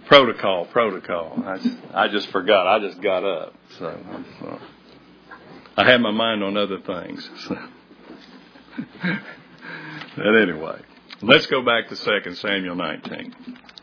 Protocol. I just forgot. I just got up. So I had my mind on other things. So. But anyway, let's go back to 2 Samuel 19.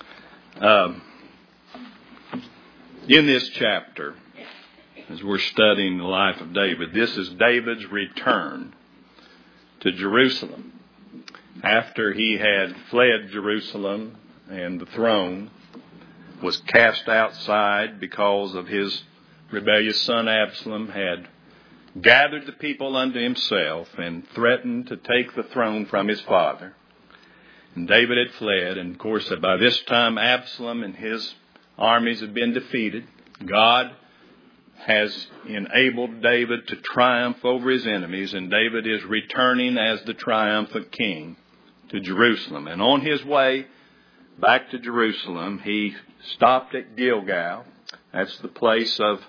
In this chapter, as we're studying the life of David, this is David's return to Jerusalem. After he had fled Jerusalem and the throne was cast outside because of his rebellious son Absalom had gathered the people unto himself and threatened to take the throne from his father. And David had fled, and of course by this time Absalom and his armies had been defeated. God has enabled David to triumph over his enemies, and David is returning as the triumphant king to Jerusalem. And on his way back to Jerusalem, he stopped at Gilgal. That's the place of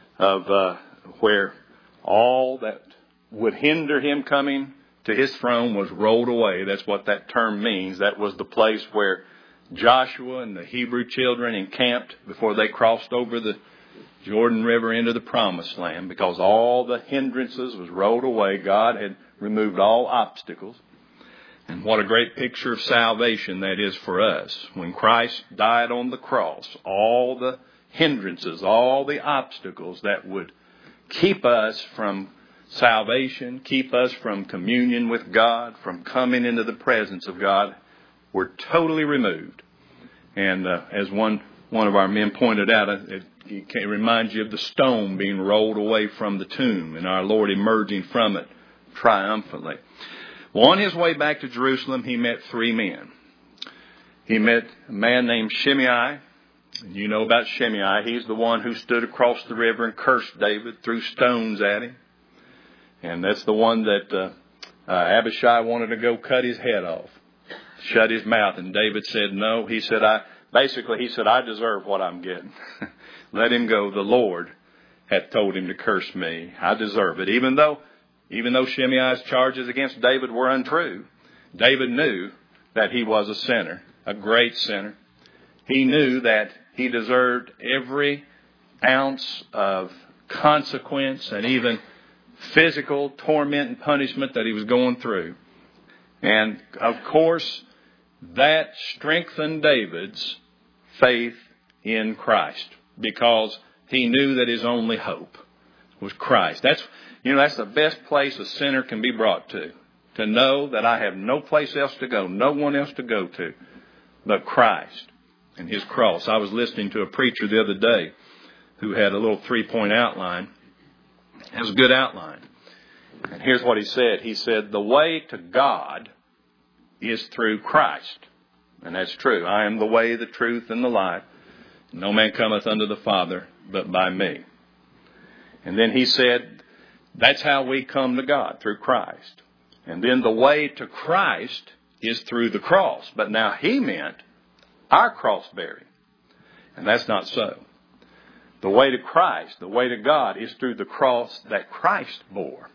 where all that would hinder him coming to his throne was rolled away. That's what that term means. That was the place where Joshua and the Hebrew children encamped before they crossed over the Jordan River into the Promised Land, because all the hindrances was rolled away. God had removed all obstacles. And what a great picture of salvation that is for us. When Christ died on the cross, all the hindrances, all the obstacles that would keep us from salvation, keep us from communion with God, from coming into the presence of God, were totally removed. And as one of our men pointed out, it reminds you of the stone being rolled away from the tomb and our Lord emerging from it triumphantly. Well, on his way back to Jerusalem, he met three men. He met a man named Shimei. You know about Shimei. He's the one who stood across the river and cursed David, threw stones at him. And that's the one that Abishai wanted to go cut his head off, shut his mouth. And David said no. He said, I deserve what I'm getting. Let him go. The Lord hath told him to curse me. I deserve it. Even though Shimei's charges against David were untrue, David knew that he was a sinner, a great sinner. He knew that he deserved every ounce of consequence and even physical torment and punishment that he was going through. And of course, that strengthened David's faith in Christ, because he knew that his only hope was Christ. That's the best place a sinner can be brought to know that I have no place else to go, no one else to go to but Christ and his cross. I was listening to a preacher the other day who had a little 3-point outline. It was a good outline. And here's what he said. He said, the way to God is through Christ. And that's true. I am the way, the truth, and the life. No man cometh unto the Father but by me. And then he said, that's how we come to God, through Christ. And then the way to Christ is through the cross. But now he meant our cross bearing. And that's not so. The way to Christ, the way to God, is through the cross that Christ bore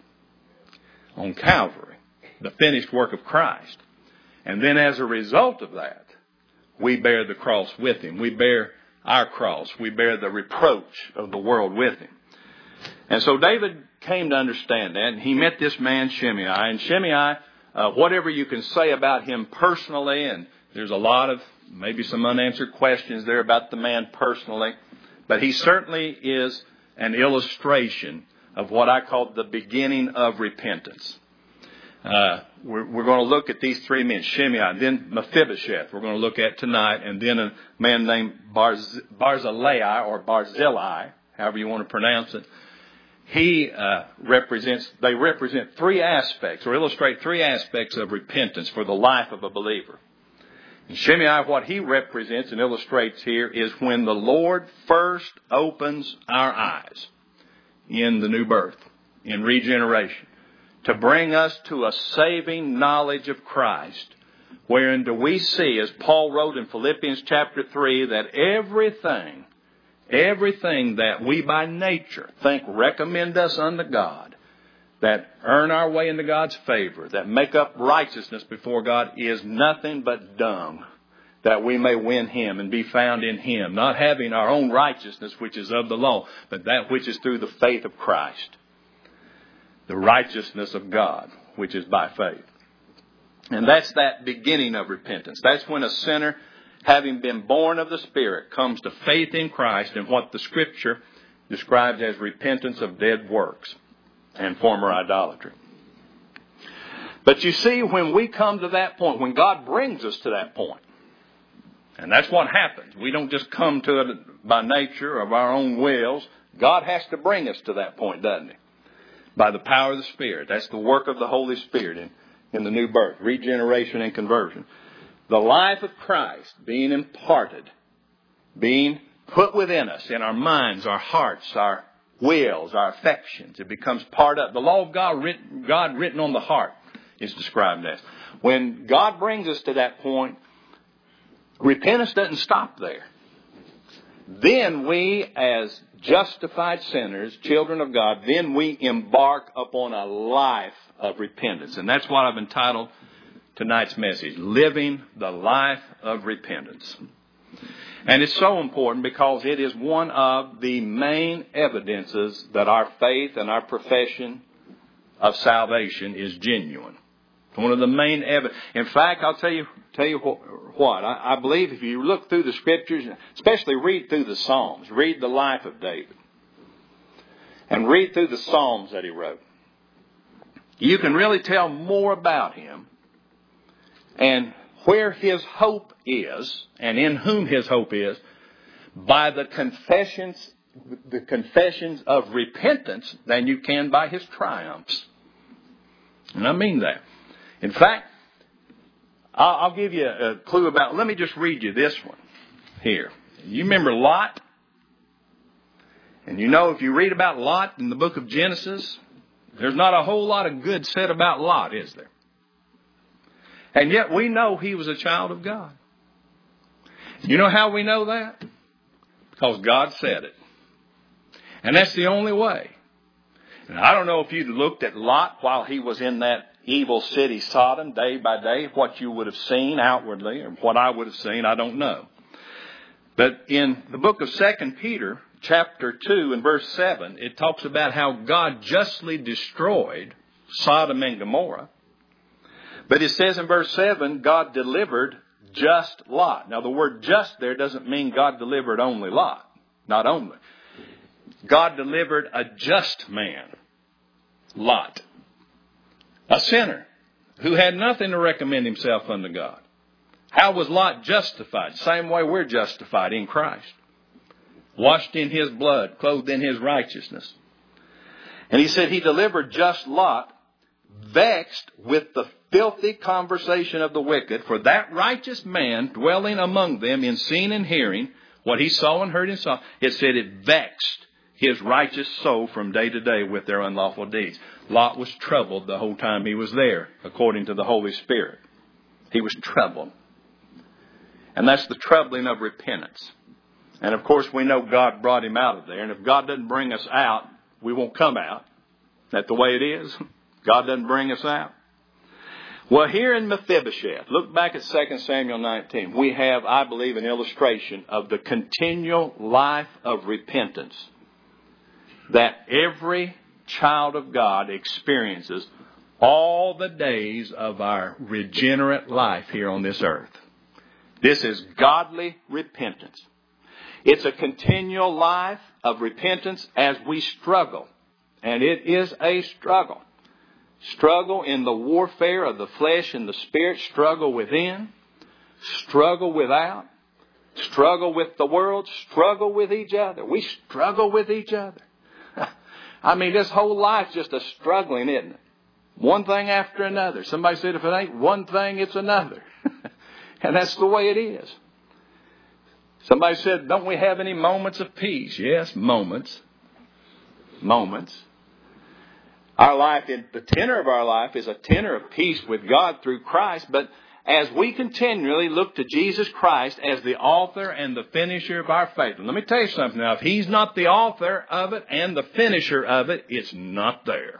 on Calvary, the finished work of Christ. And then as a result of that, we bear the cross with him. We bear our cross. We bear the reproach of the world with him. And so David came to understand that. And he met this man Shimei. And Shimei, whatever you can say about him personally, and there's a lot of maybe some unanswered questions there about the man personally, but he certainly is an illustration of what I call the beginning of repentance. We're going to look at these three men, Shimei, then Mephibosheth, we're going to look at tonight, and then a man named Barzillai, or Barzillai, however you want to pronounce it. They represent three aspects, or illustrate three aspects of repentance for the life of a believer. And Shimei, what he represents and illustrates here is when the Lord first opens our eyes in the new birth, in regeneration, to bring us to a saving knowledge of Christ, wherein do we see, as Paul wrote in Philippians chapter 3, that everything that we by nature think recommend us unto God, that earn our way into God's favor, that make up righteousness before God, is nothing but dung that we may win Him and be found in Him, not having our own righteousness, which is of the law, but that which is through the faith of Christ. The righteousness of God, which is by faith. And that's that beginning of repentance. That's when a sinner, having been born of the Spirit, comes to faith in Christ and what the Scripture describes as repentance of dead works and former idolatry. But you see, when we come to that point, when God brings us to that point, and that's what happens. We don't just come to it by nature of our own wills. God has to bring us to that point, doesn't He? By the power of the Spirit. That's the work of the Holy Spirit in the new birth, regeneration and conversion. The life of Christ being imparted, being put within us, in our minds, our hearts, our wills, our affections. It becomes part of the law of God written on the heart is described as. When God brings us to that point, repentance doesn't stop there. Then we, as justified sinners, children of God, then we embark upon a life of repentance. And that's what I've entitled tonight's message, Living the Life of Repentance. And it's so important because it is one of the main evidences that our faith and our profession of salvation is genuine. One of the main evidence. In fact, I'll tell you what. I believe if you look through the Scriptures, especially read through the Psalms, read the life of David, and read through the Psalms that he wrote, you can really tell more about him and where his hope is and in whom his hope is by the confessions of repentance than you can by his triumphs. And I mean that. In fact, I'll give you a clue about, let me just read you this one here. You remember Lot? And you know, if you read about Lot in the book of Genesis, there's not a whole lot of good said about Lot, is there? And yet we know he was a child of God. You know how we know that? Because God said it. And that's the only way. And I don't know if you'd looked at Lot while he was in that evil city Sodom day by day, what you would have seen outwardly, or what I would have seen, I don't know. But in the book of 2 Peter, chapter 2 and verse 7, it talks about how God justly destroyed Sodom and Gomorrah. But it says in verse 7, God delivered just Lot. Now the word just there doesn't mean God delivered only Lot. Not only. God delivered a just man, Lot. A sinner who had nothing to recommend himself unto God. How was Lot justified? Same way we're justified in Christ. Washed in His blood, clothed in His righteousness. And he said He delivered just Lot, vexed with the filthy conversation of the wicked, for that righteous man dwelling among them in seeing and hearing what he saw and heard and saw, it said it vexed his righteous soul from day to day with their unlawful deeds. Lot was troubled the whole time he was there, according to the Holy Spirit. He was troubled. And that's the troubling of repentance. And of course we know God brought him out of there. And if God doesn't bring us out, we won't come out. That's the way it is. God doesn't bring us out. Well, here in Mephibosheth, look back at 2 Samuel 19. We have, I believe, an illustration of the continual life of repentance that every child of God experiences all the days of our regenerate life here on this earth. This is godly repentance. It's a continual life of repentance as we struggle. And it is a struggle. Struggle in the warfare of the flesh and the spirit. Struggle within. Struggle without. Struggle with the world. Struggle with each other. We struggle with each other. I mean, this whole life's just a struggling, isn't it? One thing after another. Somebody said if it ain't one thing, it's another. And that's the way it is. Somebody said, don't we have any moments of peace? Yes, moments. Moments. Our life, the tenor of our life is a tenor of peace with God through Christ. But as we continually look to Jesus Christ as the author and the finisher of our faith. And let me tell you something now. If He's not the author of it and the finisher of it, it's not there.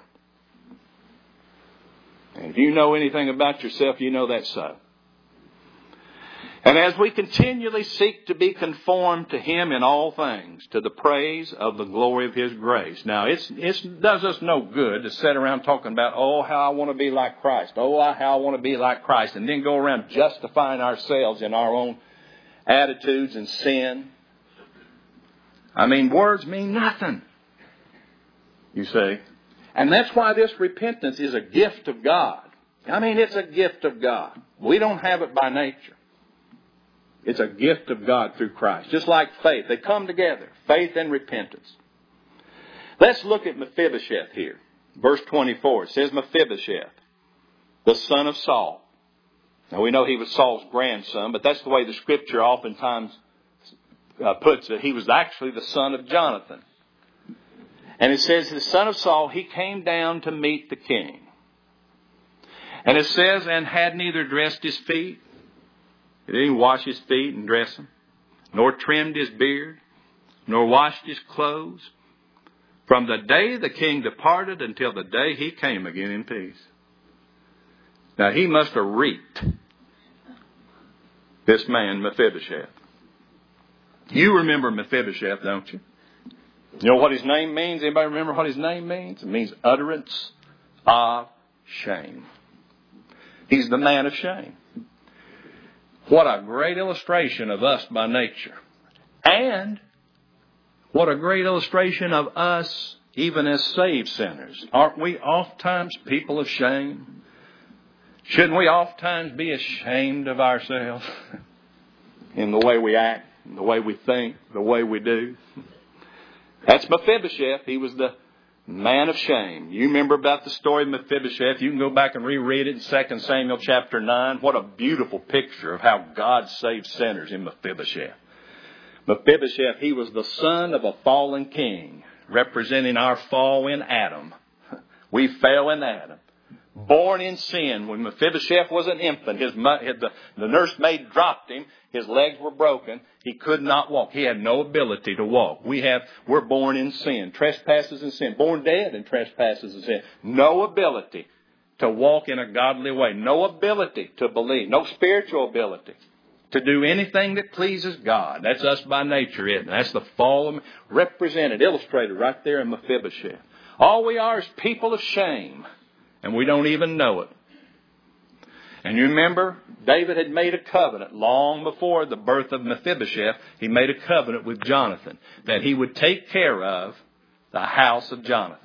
And if you know anything about yourself, you know that's so. And as we continually seek to be conformed to Him in all things, to the praise of the glory of His grace. Now, it does us no good to sit around talking about, oh, how I want to be like Christ. Oh, how I want to be like Christ. And then go around justifying ourselves in our own attitudes and sin. I mean, words mean nothing. You see. And that's why this repentance is a gift of God. I mean, it's a gift of God. We don't have it by nature. It's a gift of God through Christ. Just like faith. They come together. Faith and repentance. Let's look at Mephibosheth here. Verse 24. It says Mephibosheth, the son of Saul. Now we know he was Saul's grandson, but that's the way the Scripture oftentimes puts it. He was actually the son of Jonathan. And it says the son of Saul, he came down to meet the king. And it says, and had neither dressed his feet. He didn't wash his feet and dress them, nor trimmed his beard, nor washed his clothes, from the day the king departed until the day he came again in peace. Now he must have reeked, this man Mephibosheth. You remember Mephibosheth, don't you? You know what his name means? Anybody remember what his name means? It means utterance of shame. He's the man of shame. What a great illustration of us by nature. And what a great illustration of us even as saved sinners. Aren't we oftentimes people of shame? Shouldn't we oftentimes be ashamed of ourselves in the way we act, in the way we think, the way we do? That's Mephibosheth. He was the man of shame. You remember about the story of Mephibosheth. You can go back and reread it in 2 Samuel chapter 9. What a beautiful picture of how God saved sinners in Mephibosheth. Mephibosheth, he was the son of a fallen king, representing our fall in Adam. We fell in Adam. Born in sin. When Mephibosheth was an infant, the nursemaid dropped him. His legs were broken. He could not walk. He had no ability to walk. We're born in sin. Trespasses and sin. Born dead in trespasses and sin. No ability to walk in a godly way. No ability to believe. No spiritual ability to do anything that pleases God. That's us by nature, isn't it? That's the fall represented, illustrated right there in Mephibosheth. All we are is people of shame. And we don't even know it. And you remember, David had made a covenant long before the birth of Mephibosheth. He made a covenant with Jonathan that he would take care of the house of Jonathan.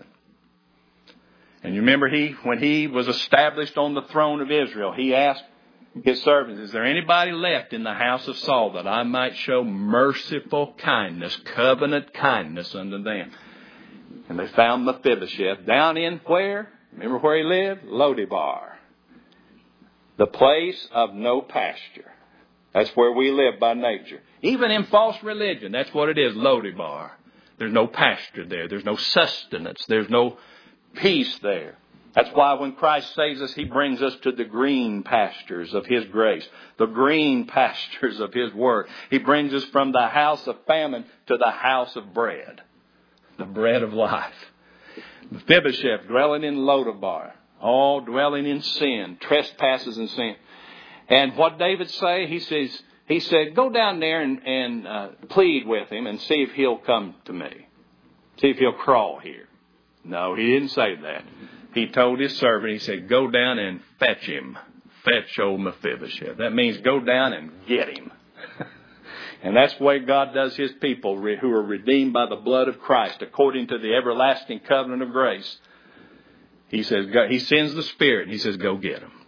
And you remember when he was established on the throne of Israel, he asked his servants, is there anybody left in the house of Saul that I might show merciful kindness, covenant kindness unto them? And they found Mephibosheth down in where? Remember where he lived? Lodebar. The place of no pasture. That's where we live by nature. Even in false religion, that's what it is, Lodebar. There's no pasture there. There's no sustenance. There's no peace there. That's why when Christ saves us, He brings us to the green pastures of His grace, the green pastures of His Word. He brings us from the house of famine to the house of bread, the bread of life. Mephibosheth dwelling in Lodebar, all dwelling in sin, trespasses and sin. And what David say? He said, go down there and plead with him and see if he'll come to me. See if he'll crawl here. No, he didn't say that. He told his servant, he said, go down and fetch him. Fetch old Mephibosheth. That means go down and get him. And that's the way God does His people who are redeemed by the blood of Christ according to the everlasting covenant of grace. He says, He sends the Spirit and He says, go get them.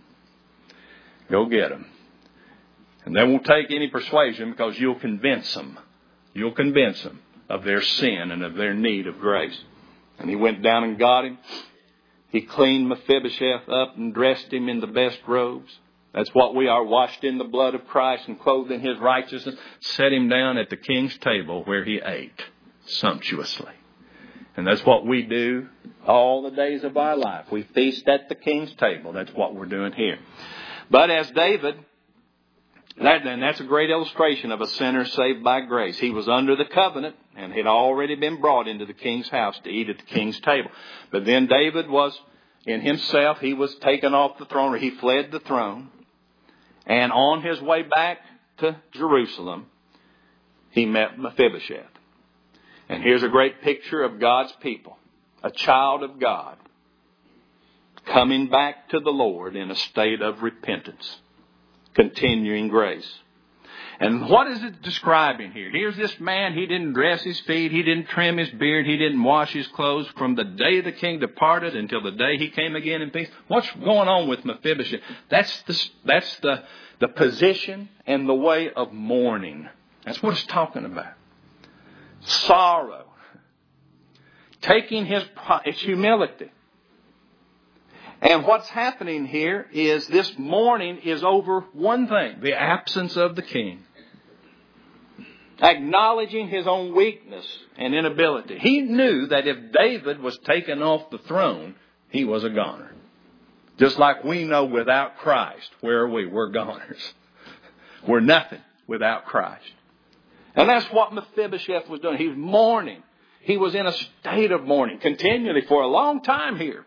Go get them. And they won't take any persuasion because you'll convince them. You'll convince them of their sin and of their need of grace. And he went down and got him. He cleaned Mephibosheth up and dressed him in the best robes. That's what we are, washed in the blood of Christ and clothed in His righteousness. Set him down at the king's table where he ate sumptuously. And that's what we do all the days of our life. We feast at the king's table. That's what we're doing here. But as David, that's a great illustration of a sinner saved by grace. He was under the covenant and had already been brought into the king's house to eat at the king's table. But then David was, in himself, he was taken off the throne, or he fled the throne. And on his way back to Jerusalem, he met Mephibosheth. And here's a great picture of God's people, a child of God, coming back to the Lord in a state of repentance, continuing grace. And what is it describing here? Here's this man, he didn't dress his feet, he didn't trim his beard, he didn't wash his clothes from the day the king departed until the day he came again in peace. What's going on with Mephibosheth? That's the position and the way of mourning. That's what it's talking about. Sorrow. Taking his humility. And what's happening here is this mourning is over one thing, the absence of the king. Acknowledging his own weakness and inability. He knew that if David was taken off the throne, he was a goner. Just like we know without Christ, where are we? We're goners. We're nothing without Christ. And that's what Mephibosheth was doing. He was mourning. He was in a state of mourning continually for a long time here.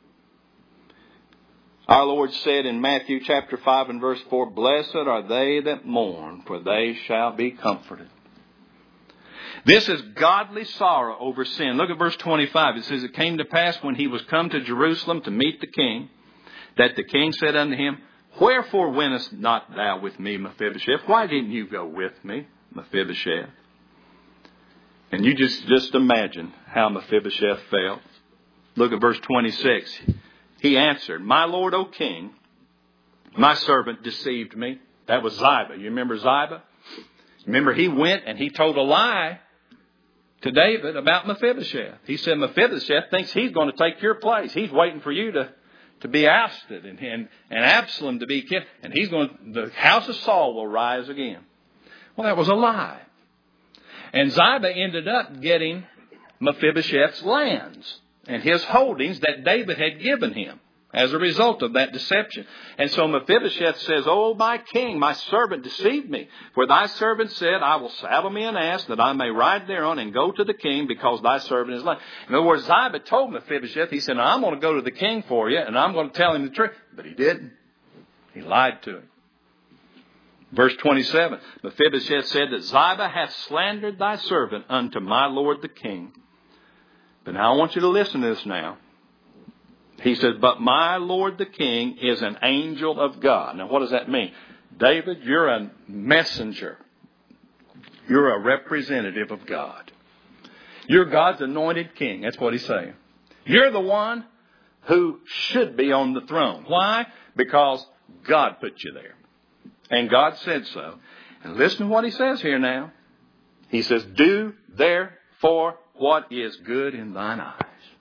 Our Lord said in Matthew chapter 5 and verse 4, "Blessed are they that mourn, for they shall be comforted." This is godly sorrow over sin. Look at verse 25. It says, "It came to pass when he was come to Jerusalem to meet the king, that the king said unto him, Wherefore wentest not thou with me, Mephibosheth? Why didn't you go with me, Mephibosheth?" And you just imagine how Mephibosheth felt. Look at verse 26. He answered, "My lord, O king, my servant deceived me." That was Ziba. You remember Ziba? Remember, he went and he told a lie to David about Mephibosheth. He said, "Mephibosheth thinks he's going to take your place. He's waiting for you to be ousted and Absalom to be killed. And the house of Saul will rise again." Well, that was a lie. And Ziba ended up getting Mephibosheth's lands and his holdings that David had given him as a result of that deception. And so Mephibosheth says, "Oh, my king, my servant deceived me. For thy servant said, I will saddle me an ass that I may ride thereon and go to the king because thy servant is lame." In other words, Ziba told Mephibosheth, he said, "I'm going to go to the king for you and I'm going to tell him the truth." But he didn't. He lied to him. Verse 27, Mephibosheth said that Ziba hath slandered thy servant unto my lord the king. But now I want you to listen to this now. He says, "But my lord the king is an angel of God." Now what does that mean? David, you're a messenger. You're a representative of God. You're God's anointed king. That's what he's saying. You're the one who should be on the throne. Why? Because God put you there. And God said so. And listen to what he says here now. He says, "Do therefore what is good in thine eyes."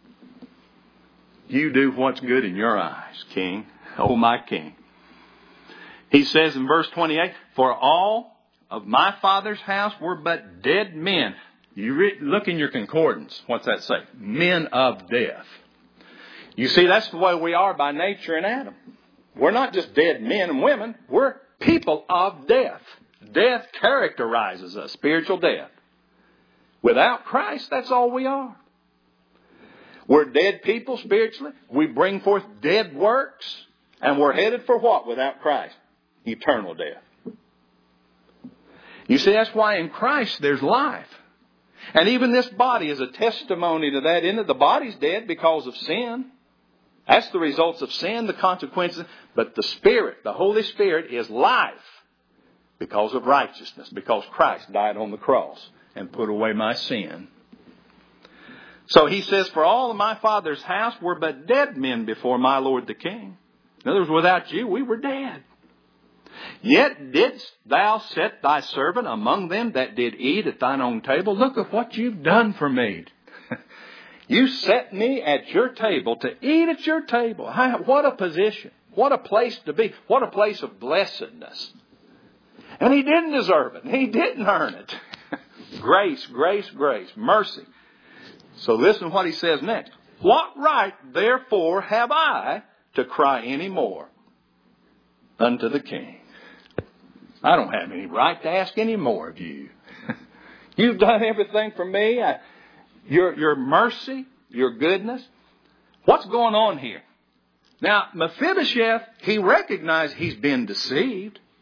You do what's good in your eyes, king. Oh, my king. He says in verse 28, "For all of my father's house were but dead men." You look in your concordance. What's that say? Men of death. You see, that's the way we are by nature in Adam. We're not just dead men and women. We're people of death. Death characterizes us, spiritual death. Without Christ, that's all we are. We're dead people spiritually. We bring forth dead works. And we're headed for what without Christ? Eternal death. You see, that's why in Christ there's life. And even this body is a testimony to that, isn't it? The body's dead because of sin. That's the results of sin, the consequences. But the Spirit, the Holy Spirit, is life because of righteousness. Because Christ died on the cross and put away my sin. So he says, "For all of my father's house were but dead men before my lord the king." In other words, without you, we were dead. "Yet didst thou set thy servant among them that did eat at thine own table." Look at what you've done for me. You set me at your table to eat at your table. What a position. What a place to be. What a place of blessedness. And he didn't deserve it. He didn't earn it. Grace, grace, grace. Mercy. So listen to what he says next. "What right, therefore, have I to cry any more unto the king?" I don't have any right to ask any more of you. You've done everything for me. Your mercy, your goodness. What's going on here? Now, Mephibosheth, he recognized he's been deceived.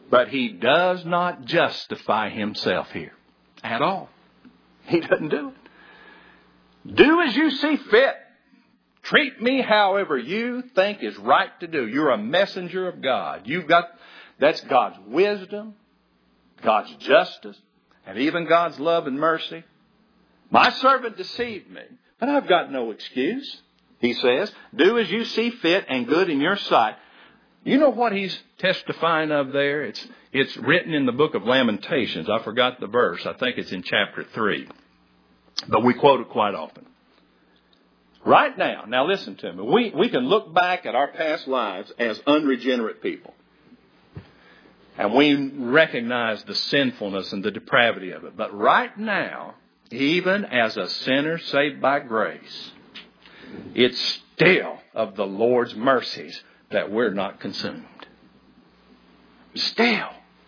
But he does not justify himself here at all. He doesn't do it. Do as you see fit. Treat me however you think is right to do. You're a messenger of God. That's God's wisdom, God's justice, and even God's love and mercy. My servant deceived me, but I've got no excuse. He says, do as you see fit and good in your sight. You know what he's testifying of there? It's written in the book of Lamentations. I forgot the verse. I think it's in chapter 3. But we quote it quite often. Right now listen to me. We can look back at our past lives as unregenerate people. And we recognize the sinfulness and the depravity of it. But right now, even as a sinner saved by grace, it's still of the Lord's mercies that we're not consumed. Still.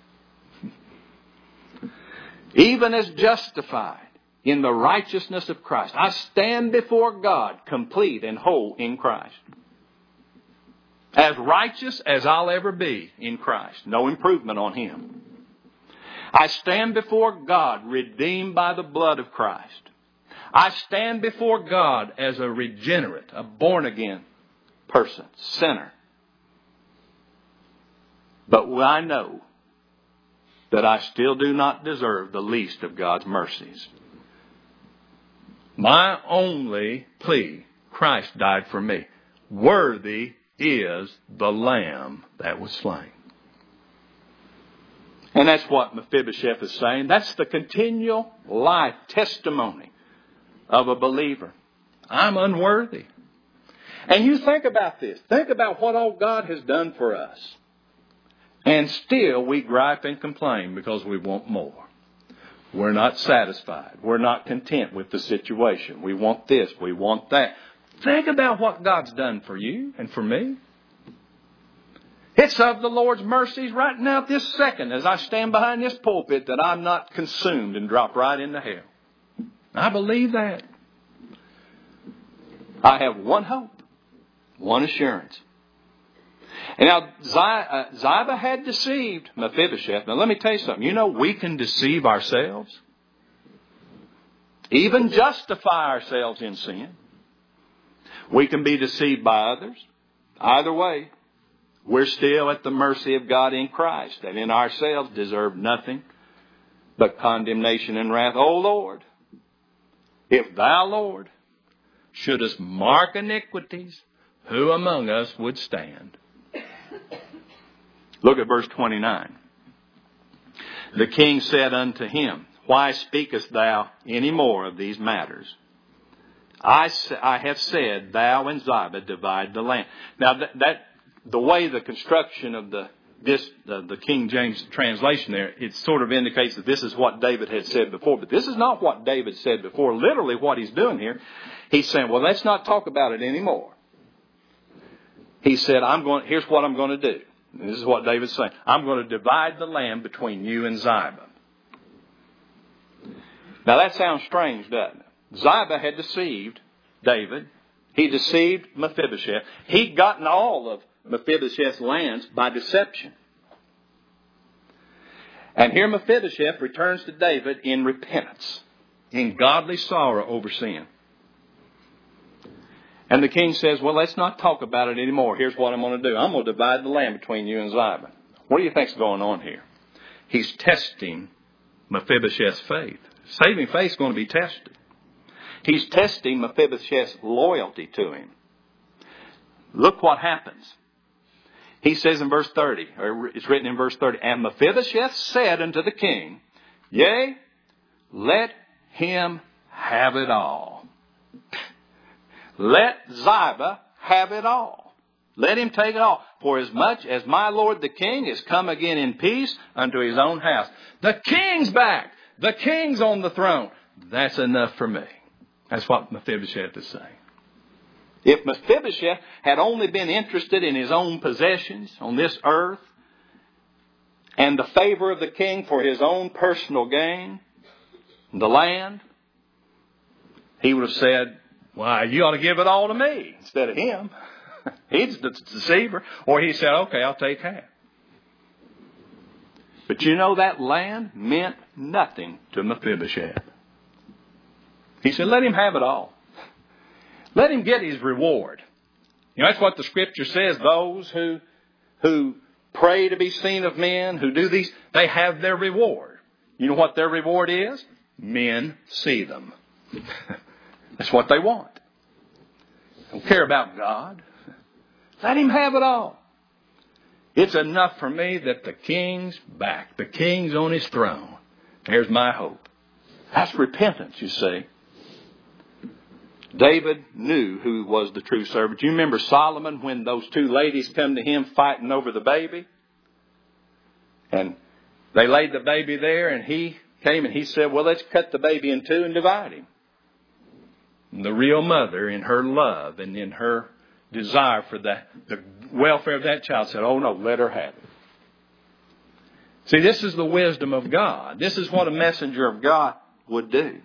Even as justified in the righteousness of Christ, I stand before God complete and whole in Christ. As righteous as I'll ever be in Christ. No improvement on Him. I stand before God redeemed by the blood of Christ. I stand before God as a regenerate, a born-again person, sinner. But I know that I still do not deserve the least of God's mercies. My only plea, Christ died for me. Worthy is the Lamb that was slain. And that's what Mephibosheth is saying. That's the continual life testimony of a believer. I'm unworthy. And you think about this. Think about what all God has done for us. And still we gripe and complain because we want more. We're not satisfied. We're not content with the situation. We want this. We want that. Think about what God's done for you and for me. It's of the Lord's mercies right now at this second as I stand behind this pulpit that I'm not consumed and drop right into hell. I believe that. I have one hope, one assurance. And now Ziba had deceived Mephibosheth. Now let me tell you something. You know, we can deceive ourselves. Even justify ourselves in sin. We can be deceived by others. Either way, we're still at the mercy of God in Christ, and in ourselves deserve nothing but condemnation and wrath. O Lord, if thou, Lord, shouldest mark iniquities, who among us would stand? Look at verse 29. The king said unto him, why speakest thou any more of these matters? I have said, thou and Ziba divide the land. Now, the way the construction of the King James translation there, it sort of indicates that this is what David had said before. But this is not what David said before. Literally what he's doing here, he's saying, well, let's not talk about it anymore. He said, here's what I'm going to do. And this is what David's saying. I'm going to divide the land between you and Ziba. Now that sounds strange, doesn't it? Ziba had deceived David. He deceived Mephibosheth. He'd gotten all of Mephibosheth's lands by deception. And here Mephibosheth returns to David in repentance, in godly sorrow over sin. And the king says, well, let's not talk about it anymore. Here's what I'm going to do. I'm going to divide the land between you and Ziba. What do you think's going on here? He's testing Mephibosheth's faith. Saving faith is going to be tested. He's testing Mephibosheth's loyalty to him. Look what happens. He says in verse 30, or it's written in verse 30, and Mephibosheth said unto the king, yea, let him have it all. Let Ziba have it all. Let him take it all. For as much as my lord the king is come again in peace unto his own house. The king's back. The king's on the throne. That's enough for me. That's what Mephibosheth is saying. If Mephibosheth had only been interested in his own possessions on this earth and the favor of the king for his own personal gain, the land, he would have said, why, you ought to give it all to me instead of him. He's the deceiver. Or he said, okay, I'll take half. But you know that land meant nothing to Mephibosheth. He said, let him have it all. Let him get his reward. You know, that's what the Scripture says. Those who pray to be seen of men, who do these, they have their reward. You know what their reward is? Men see them. That's what they want. They don't care about God. Let him have it all. It's enough for me that the king's back. The king's on his throne. There's my hope. That's repentance, you see. David knew who was the true servant. You remember Solomon when those two ladies come to him fighting over the baby? And they laid the baby there and he came and he said, well, let's cut the baby in two and divide him. And the real mother, in her love and in her desire for the welfare of that child, said, oh no, let her have it. See, this is the wisdom of God. This is what a messenger of God would do.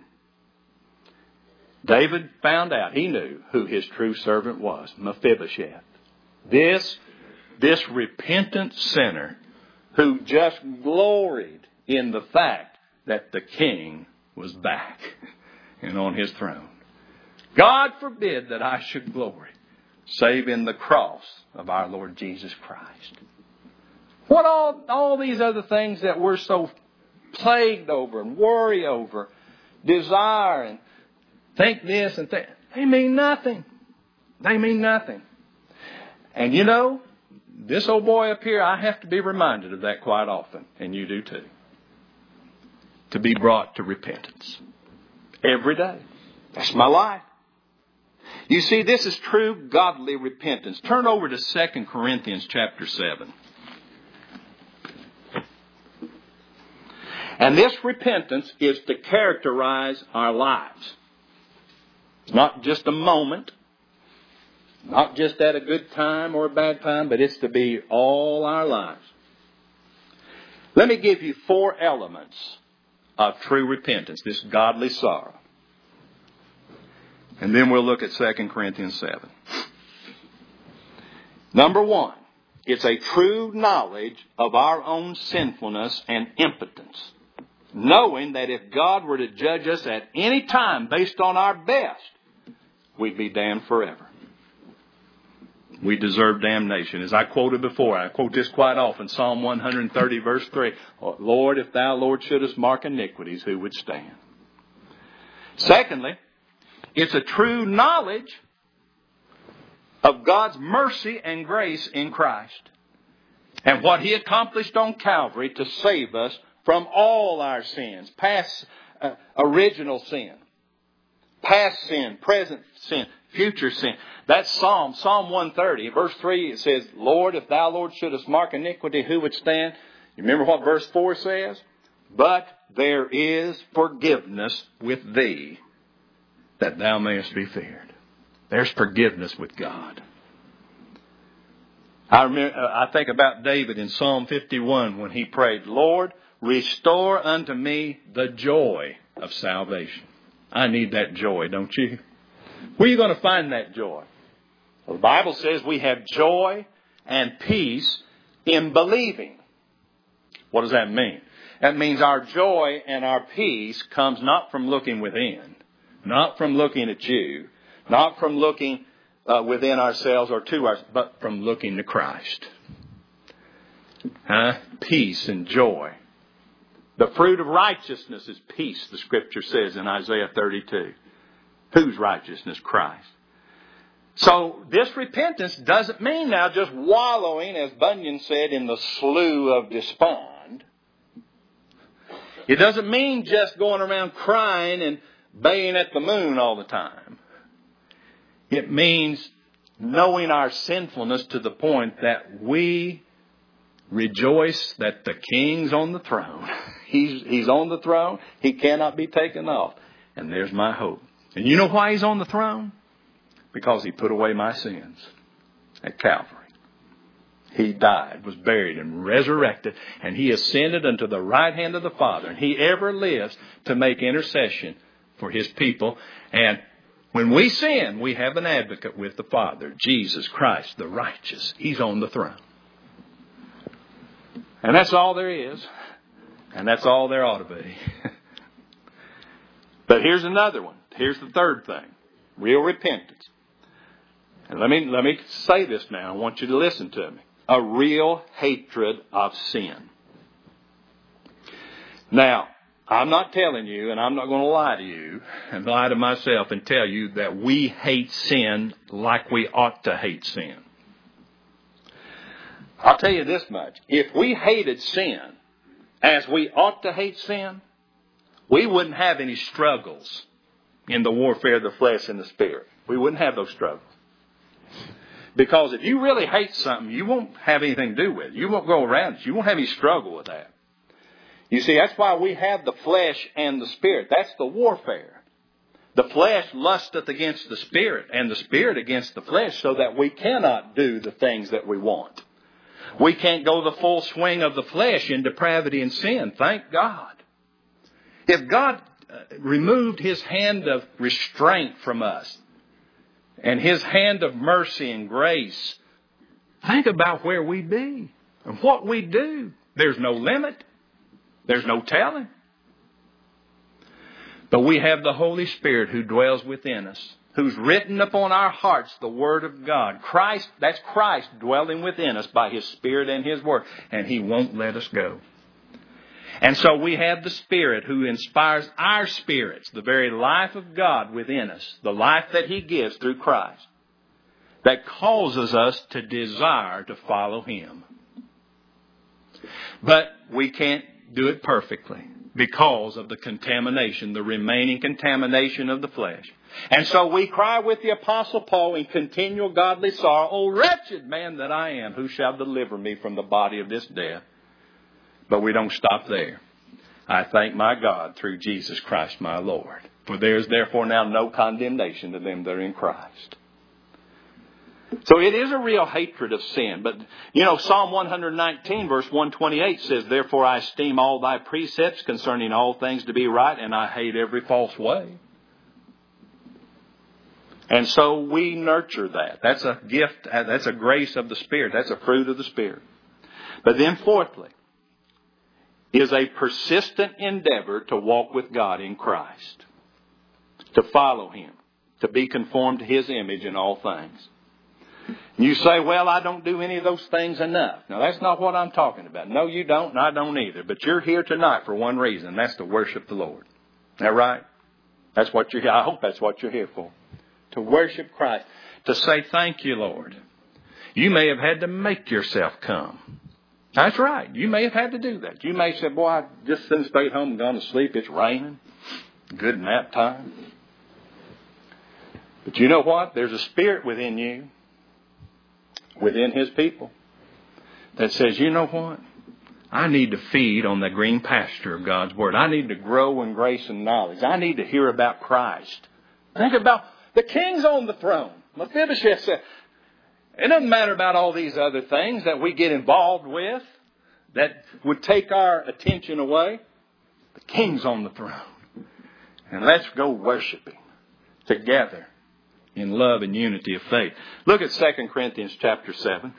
David found out, he knew who his true servant was, Mephibosheth. This repentant sinner who just gloried in the fact that the king was back and on his throne. God forbid that I should glory, save in the cross of our Lord Jesus Christ. What all these other things that we're so plagued over and worry over, desire and think this and think, they mean nothing. They mean nothing. And you know, this old boy up here, I have to be reminded of that quite often, and you do too. To be brought to repentance. Every day. That's my life. You see, this is true godly repentance. Turn over to 2 Corinthians chapter 7. And this repentance is to characterize our lives. Not just a moment. Not just at a good time or a bad time, but it's to be all our lives. Let me give you 4 elements of true repentance, this godly sorrow. And then we'll look at 2 Corinthians 7. Number 1, it's a true knowledge of our own sinfulness and impotence. Knowing that if God were to judge us at any time based on our best, we'd be damned forever. We deserve damnation. As I quoted before, I quote this quite often, Psalm 130 verse 3. Oh, Lord, if thou, Lord, shouldest mark iniquities, who would stand? Secondly, it's a true knowledge of God's mercy and grace in Christ. And what He accomplished on Calvary to save us from all our sins. Past, original sin. Past sin, present sin, future sin. That's Psalm 130. Verse 3, it says, Lord, if thou, Lord, shouldest mark iniquity, who would stand? You remember what verse 4 says? But there is forgiveness with thee, that thou mayest be feared. There's forgiveness with God. I think about David in Psalm 51 when he prayed, Lord, restore unto me the joy of salvation. I need that joy, don't you? Where are you going to find that joy? Well, the Bible says we have joy and peace in believing. What does that mean? That means our joy and our peace comes not from looking within, not from looking at you, not from looking within ourselves or to ourselves, but from looking to Christ. Peace and joy. The fruit of righteousness is peace, the Scripture says in Isaiah 32. Whose righteousness? Christ. So this repentance doesn't mean now just wallowing, as Bunyan said, in the slough of despond. It doesn't mean just going around crying and baying at the moon all the time. It means knowing our sinfulness to the point that we rejoice that the King's on the throne. He's on the throne. He cannot be taken off. And there's my hope. And you know why He's on the throne? Because He put away my sins at Calvary. He died, was buried, and resurrected. And He ascended unto the right hand of the Father. And He ever lives to make intercession for His people. And when we sin, we have an advocate with the Father, Jesus Christ, the righteous. He's on the throne. And that's all there is. And that's all there ought to be. But here's another one. Here's the third thing. Real repentance. And let me say this now. I want you to listen to me. A real hatred of sin. Now, I'm not telling you, and I'm not going to lie to you and lie to myself and tell you that we hate sin like we ought to hate sin. I'll tell you this much. If we hated sin as we ought to hate sin, we wouldn't have any struggles in the warfare of the flesh and the spirit. We wouldn't have those struggles. Because if you really hate something, you won't have anything to do with it. You won't go around it. You won't have any struggle with that. You see, that's why we have the flesh and the spirit. That's the warfare. The flesh lusteth against the spirit, and the spirit against the flesh, so that we cannot do the things that we want. We can't go the full swing of the flesh in depravity and sin. Thank God. If God removed His hand of restraint from us and His hand of mercy and grace, think about where we'd be and what we'd do. There's no limit. There's no telling. But we have the Holy Spirit who dwells within us, who's written upon our hearts the Word of God. Christ, that's Christ dwelling within us by His Spirit and His Word. And He won't let us go. And so we have the Spirit who inspires our spirits, the very life of God within us, the life that He gives through Christ, that causes us to desire to follow Him. But we can't do it perfectly because of the contamination, the remaining contamination of the flesh. And so we cry with the Apostle Paul in continual godly sorrow, O wretched man that I am, who shall deliver me from the body of this death? But we don't stop there. I thank my God through Jesus Christ my Lord. For there is therefore now no condemnation to them that are in Christ. So it is a real hatred of sin. But, Psalm 119 verse 128 says, Therefore I esteem all thy precepts concerning all things to be right, and I hate every false way. And so we nurture that. That's a gift. That's a grace of the Spirit. That's a fruit of the Spirit. But then fourthly, is a persistent endeavor to walk with God in Christ, to follow Him, to be conformed to His image in all things. You say, well, I don't do any of those things enough. Now, that's not what I'm talking about. No, you don't, and I don't either. But you're here tonight for one reason, and that's to worship the Lord. Is that right? That's what you're here. I hope that's what you're here for. To worship Christ. To say, thank you, Lord. You may have had to make yourself come. That's right. You may have had to do that. You may say, boy, I just stayed home and gone to sleep. It's raining. Good nap time. But you know what? There's a spirit within you, within His people, that says, you know what? I need to feed on the green pasture of God's Word. I need to grow in grace and knowledge. I need to hear about Christ. Think about the king's on the throne. Mephibosheth said, it doesn't matter about all these other things that we get involved with that would take our attention away. The king's on the throne. And let's go worship Him together in love and unity of faith. Look at 2 Corinthians chapter 7.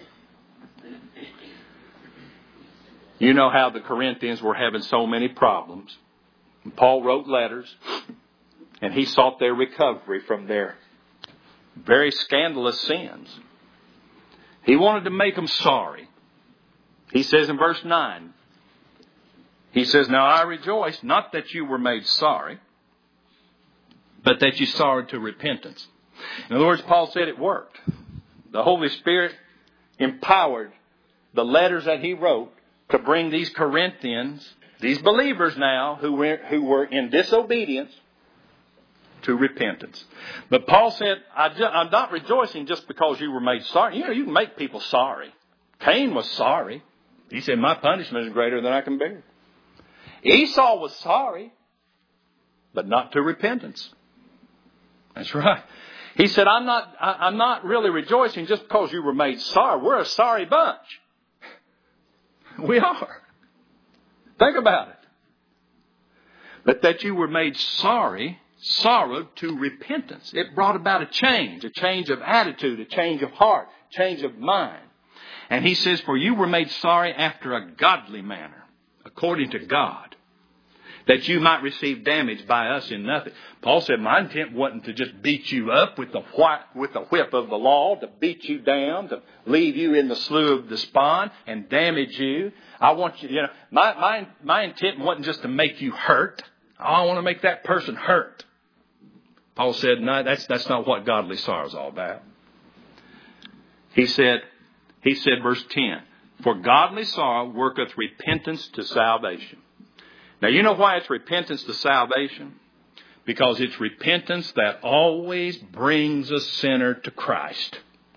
You know how the Corinthians were having so many problems. And Paul wrote letters, and he sought their recovery from their very scandalous sins. He wanted to make them sorry. He says in verse 9, he says, Now I rejoice, not that you were made sorry, but that you sorrowed to repentance. In other words, Paul said it worked. The Holy Spirit empowered the letters that he wrote to bring these Corinthians, these believers now, who were in disobedience, to repentance. But Paul said, I'm not rejoicing just because you were made sorry. You can make people sorry. Cain was sorry. He said, my punishment is greater than I can bear. Esau was sorry, but not to repentance. That's right. He said, I'm not really rejoicing just because you were made sorry. We're a sorry bunch. We are. Think about it. But that you were made sorry, sorrowed to repentance. It brought about a change of attitude, a change of heart, change of mind. And he says, for you were made sorry after a godly manner, according to God, that you might receive damage by us in nothing. Paul said, my intent wasn't to just beat you up with the whip of the law, to beat you down, to leave you in the slough of despond and damage you. I want you, my intent wasn't just to make you hurt. I want to make that person hurt. Paul said, no, that's not what godly sorrow is all about. He said, verse 10, for godly sorrow worketh repentance to salvation. Now, you know why it's repentance to salvation? Because it's repentance that always brings a sinner to Christ.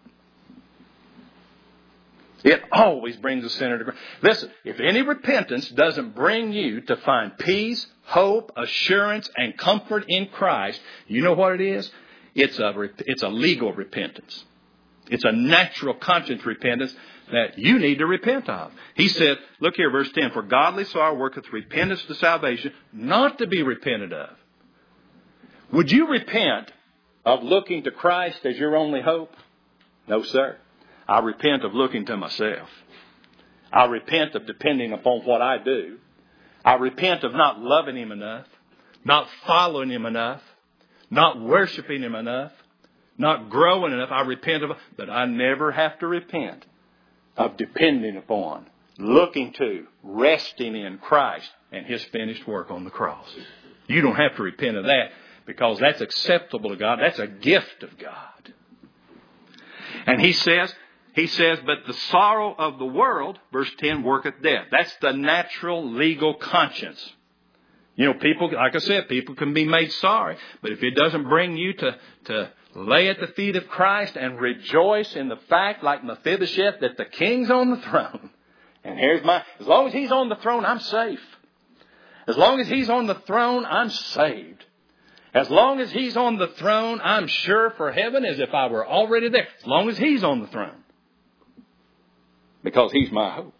It always brings a sinner to Christ. Listen, if any repentance doesn't bring you to find peace, hope, assurance, and comfort in Christ, you know what it is? It's a legal repentance. It's a natural conscience repentance that you need to repent of. He said, look here, verse 10, for godly sorrow worketh repentance to salvation, not to be repented of. Would you repent of looking to Christ as your only hope? No, sir. I repent of looking to myself. I repent of depending upon what I do. I repent of not loving Him enough, not following Him enough, not worshiping Him enough, not growing enough. I repent of it, but I never have to repent of depending upon, looking to, resting in Christ and His finished work on the cross. You don't have to repent of that because that's acceptable to God. That's a gift of God. And he says, but the sorrow of the world, verse 10, worketh death. That's the natural legal conscience. You know, people, like I said, people can be made sorry. But if it doesn't bring you to lay at the feet of Christ and rejoice in the fact, like Mephibosheth, that the king's on the throne. And as long as He's on the throne, I'm safe. As long as He's on the throne, I'm saved. As long as He's on the throne, I'm sure for heaven as if I were already there. As long as He's on the throne. Because He's my hope.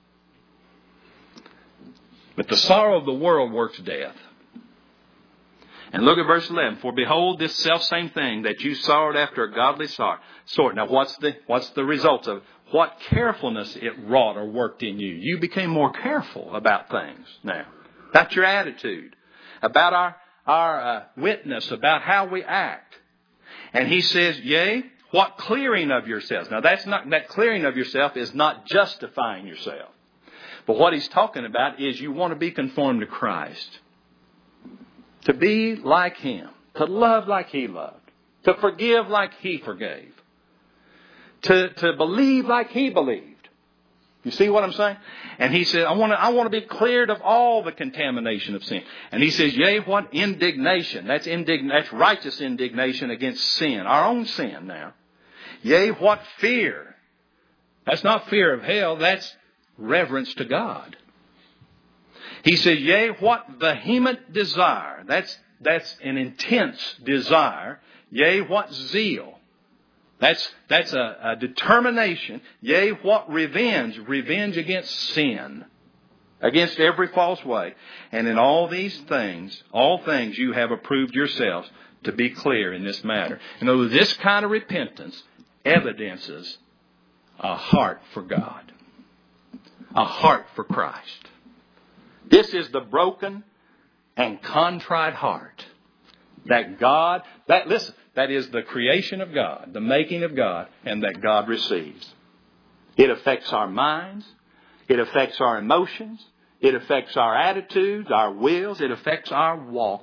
But the sorrow of the world works death. And look at verse 11. For behold, this selfsame thing that you sorrowed after a godly sort. Now what's the result of it? What carefulness it wrought or worked in you. You became more careful about things now. About your attitude. About our witness. About how we act. And he says, yea, what clearing of yourselves. Now that clearing of yourself is not justifying yourself. But what he's talking about is you want to be conformed to Christ. To be like Him. To love like He loved. To forgive like He forgave. To believe like He believed. You see what I'm saying? And he said, I want to be cleared of all the contamination of sin. And he says, yea, what indignation. That's righteous indignation against sin. Our own sin now. Yea, what fear. That's not fear of hell. That's reverence to God. He said, yea, what vehement desire. That's an intense desire. Yea, what zeal. That's a determination. Yea, what revenge. Revenge against sin. Against every false way. And in all things you have approved yourselves to be clear in this matter. In other words, this kind of repentance evidences a heart for God. A heart for Christ. This is the broken and contrite heart that is the creation of God, the making of God, and that God receives. It affects our minds. It affects our emotions. It affects our attitudes, our wills. It affects our walk.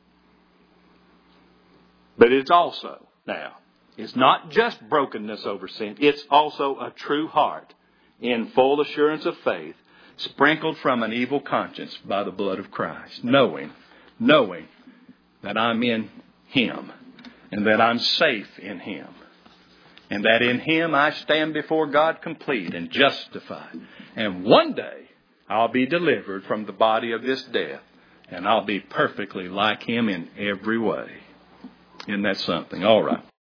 But it's also, it's not just brokenness over sin. It's also a true heart in full assurance of faith, sprinkled from an evil conscience by the blood of Christ, knowing that I'm in Him and that I'm safe in Him and that in Him I stand before God complete and justified. And one day I'll be delivered from the body of this death and I'll be perfectly like Him in every way. Isn't that something? All right.